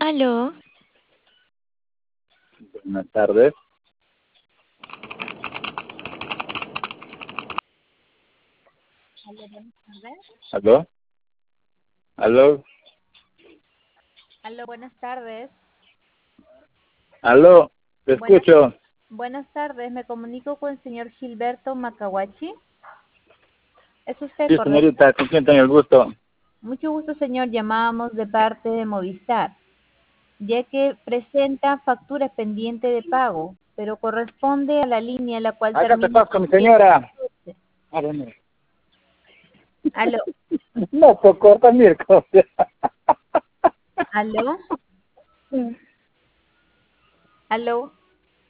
Aló, Buenas tardes. aló, buenas tardes. ¿Aló? ¿Aló? Aló, buenas tardes. ¿Aló? Te Buenas, escucho. buenas tardes, me comunico con el señor Gilberto Macahuachi. ¿Es usted Sí, correcto? señorita, ¿con quién tengo el gusto? Mucho gusto, señor. Llamábamos de parte de Movistar, ya que presenta factura pendiente de pago, pero corresponde a la línea la cual Acá te termina paso con con mi 114. señora. Ah, bueno. Aló, No, pues corta miércoles. aló, aló.